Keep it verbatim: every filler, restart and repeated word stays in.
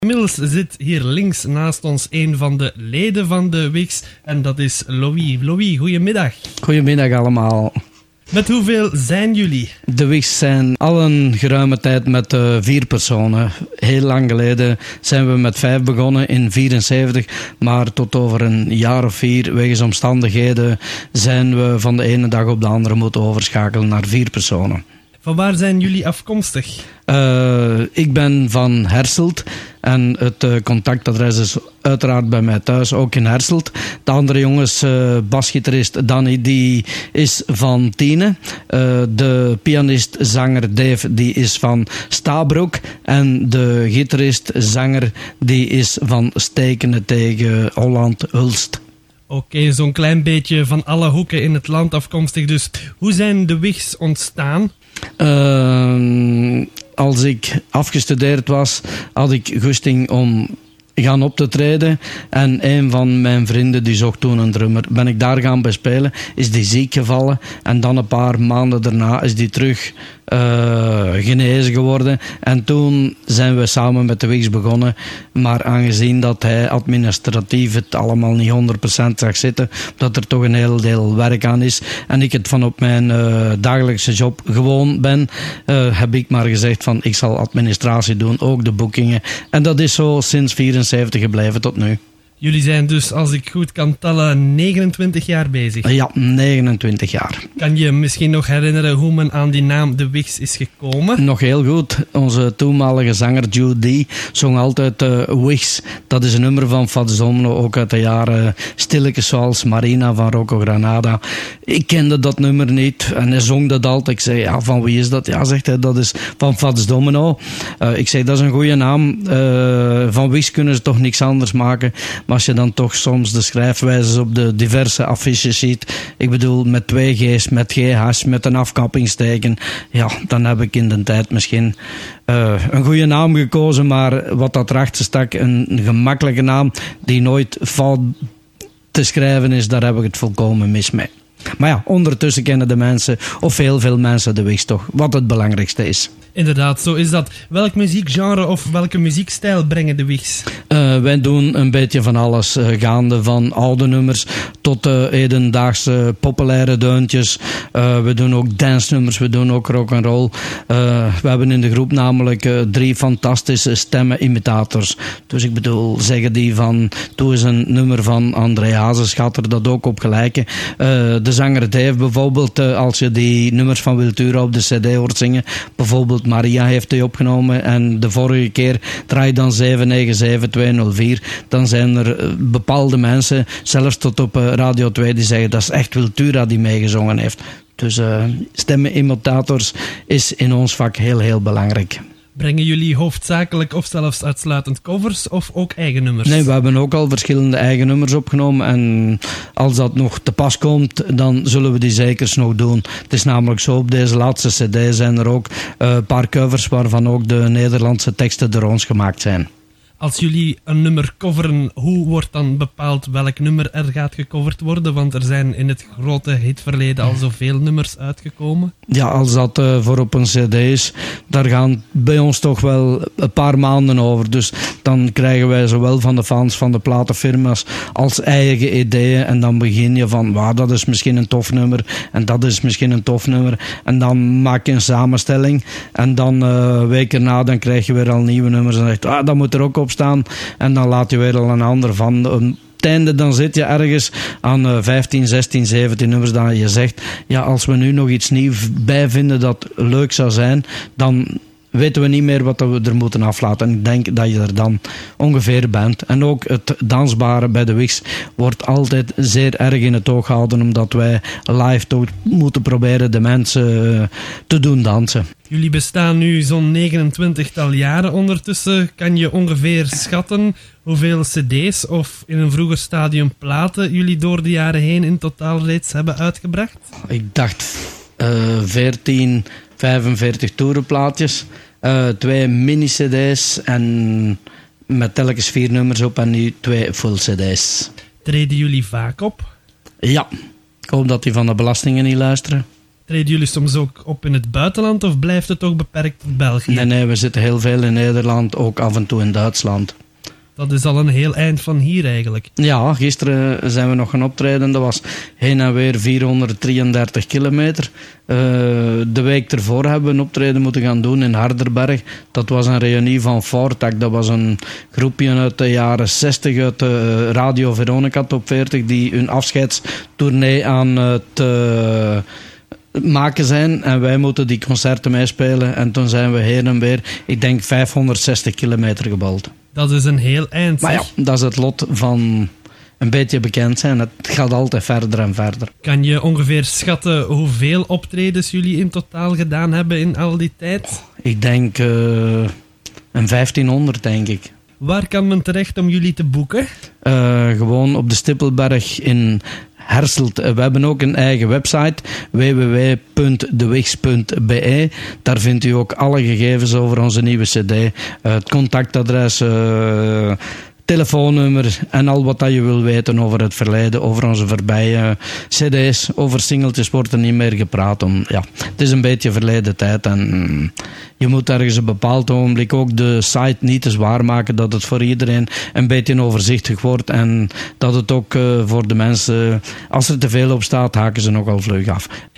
Inmiddels zit hier links naast ons een van de leden van de W I X en dat is Louis. Louis, goedemiddag. Goedemiddag allemaal. Met hoeveel zijn jullie? De W I X zijn al een geruime tijd met uh, vier personen. Heel lang geleden zijn we met vijf begonnen in vierenzeventig, maar tot over een jaar of vier, wegens omstandigheden, zijn we van de ene dag op de andere moeten overschakelen naar vier personen. Van waar zijn jullie afkomstig? Uh, ik ben van Herselt en het uh, contactadres is uiteraard bij mij thuis, ook in Herselt. De andere jongens, uh, basgitarist Danny, die is van Tiene. Uh, de pianist, zanger Dave, die is van Stabroek. En de gitarist, zanger, die is van Stekene tegen Holland-Hulst. Oké, okay, zo'n klein beetje van alle hoeken in het land afkomstig. Dus hoe zijn de W I X ontstaan? Uh, als ik afgestudeerd was, had ik goesting om gaan op te treden. En een van mijn vrienden die zocht toen een drummer. Ben ik daar gaan bespelen, is die ziek gevallen. En dan een paar maanden daarna is die terug uh, genezen geworden. En toen zijn we samen met de W I X begonnen. Maar aangezien dat hij administratief het allemaal niet honderd procent zag zitten, dat er toch een heel deel werk aan is, en ik het van op mijn uh, dagelijkse job gewoon ben, uh, heb ik maar gezegd van ik zal administratie doen, ook de boekingen. En dat is zo sinds vierenzeventig gebleven tot nu. Jullie zijn dus, als ik goed kan tellen, negenentwintig jaar bezig. Ja, negenentwintig jaar. Kan je misschien nog herinneren hoe men aan die naam de W I X is gekomen? Nog heel goed. Onze toenmalige zanger Judy zong altijd uh, W I X. Dat is een nummer van Fats Domino, ook uit de jaren stilletjes zoals Marina van Rocco Granada. Ik kende dat nummer niet en hij zong dat altijd. Ik zei, ja, van wie is dat? Ja, zegt hij, dat is van Fats Domino. Uh, ik zei, dat is een goede naam. Uh, van W I X kunnen ze toch niks anders maken. Maar als je dan toch soms de schrijfwijzes op de diverse affiches ziet, ik bedoel met twee G's, met G H's, met een afkappingsteken, ja, dan heb ik in de tijd misschien uh, een goede naam gekozen, maar wat dat erachter stak, een, een gemakkelijke naam die nooit fout te schrijven is, daar heb ik het volkomen mis mee. Maar ja, ondertussen kennen de mensen, of heel veel mensen, de W I X toch, wat het belangrijkste is. Inderdaad, zo is dat. Welk muziekgenre of welke muziekstijl brengen de W I X? Uh, wij doen een beetje van alles, uh, gaande van oude nummers tot uh, hedendaagse populaire deuntjes. Uh, we doen ook dance-nummers, we doen ook rock'n'roll. Uh, we hebben in de groep namelijk uh, drie fantastische stemmen-imitators. Dus ik bedoel, zeggen die van, toen is een nummer van André Hazes, gaat er dat ook op gelijken. Uh, de zanger Dave bijvoorbeeld, uh, als je die nummers van Wiltura op de cd hoort zingen, bijvoorbeeld Maria heeft die opgenomen en de vorige keer draai dan zeven negen zeven twee nul vier, dan zijn er bepaalde mensen, zelfs tot op Radio twee, die zeggen dat is echt Wiltura die meegezongen heeft. Dus uh, stemmenimitators is in ons vak heel heel belangrijk. Brengen jullie hoofdzakelijk of zelfs uitsluitend covers of ook eigen nummers? Nee, we hebben ook al verschillende eigen nummers opgenomen en als dat nog te pas komt, dan zullen we die zekers nog doen. Het is namelijk zo, op deze laatste cd zijn er ook een uh, paar covers waarvan ook de Nederlandse teksten door ons gemaakt zijn. Als jullie een nummer coveren, hoe wordt dan bepaald welk nummer er gaat gecoverd worden? Want er zijn in het grote hitverleden al zoveel nummers uitgekomen. Ja, als dat uh, voor op een cd is, daar gaan bij ons toch wel een paar maanden over. Dus dan krijgen wij zowel van de fans van de platenfirma's als eigen ideeën. En dan begin je van, wow, dat is misschien een tof nummer en dat is misschien een tof nummer. En dan maak je een samenstelling. En dan uh, weken na, dan krijg je weer al nieuwe nummers. En dan zeg je, ah, dat moet er ook op staan. En dan laat je weer al een ander van. Op het einde dan zit je ergens aan uh, vijftien, zestien, zeventien nummers dat je zegt, ja, als we nu nog iets nieuws bij vinden dat leuk zou zijn, dan weten we niet meer wat we er moeten aflaten. En ik denk dat je er dan ongeveer bent. En ook het dansbare bij de W I X wordt altijd zeer erg in het oog gehouden, omdat wij live toch moeten proberen de mensen te doen dansen. Jullie bestaan nu zo'n negenentwintigtal jaren ondertussen. Kan je ongeveer schatten hoeveel cd's of in een vroeger stadium platen jullie door de jaren heen in totaal reeds hebben uitgebracht? Ik dacht uh, veertien, vijfenveertig toerenplaatjes, uh, twee mini-cd's en met telkens vier nummers op en nu twee full cd's. Treden jullie vaak op? Ja, ik hoop dat die van de belastingen niet luisteren. Treden jullie soms ook op in het buitenland of blijft het toch beperkt tot België? Nee, nee, we zitten heel veel in Nederland, ook af en toe in Duitsland. Dat is al een heel eind van hier eigenlijk. Ja, gisteren zijn we nog gaan optreden. Dat was heen en weer vierhonderddrieëndertig kilometer. Uh, de week ervoor hebben we een optreden moeten gaan doen in Harderberg. Dat was een reunie van Fortac. Dat was een groepje uit de jaren zestig uit de Radio Veronica Top veertig die hun afscheidstournee aan het uh, maken zijn. En wij moeten die concerten meespelen. En toen zijn we heen en weer, ik denk vijfhonderdzestig kilometer gebald. Dat is een heel eind. Maar ja, dat is het lot van een beetje bekend zijn. Het gaat altijd verder en verder. Kan je ongeveer schatten hoeveel optredens jullie in totaal gedaan hebben in al die tijd? Ik denk uh, een vijftienhonderd, denk ik. Waar kan men terecht om jullie te boeken? Uh, gewoon op de Stippelberg in Herselt. We hebben ook een eigen website, w w w punt de wigs punt b e. Daar vindt u ook alle gegevens over onze nieuwe cd. Uh, het contactadres, uh, telefoonnummer en al wat dat je wil weten over het verleden, over onze voorbije cd's. Over singeltjes wordt er niet meer gepraat. Om, ja, het is een beetje verleden tijd en je moet ergens een bepaald ogenblik ook de site niet te zwaar maken, dat het voor iedereen een beetje overzichtig wordt en dat het ook uh, voor de mensen, als er te veel op staat, haken ze nogal vlug af.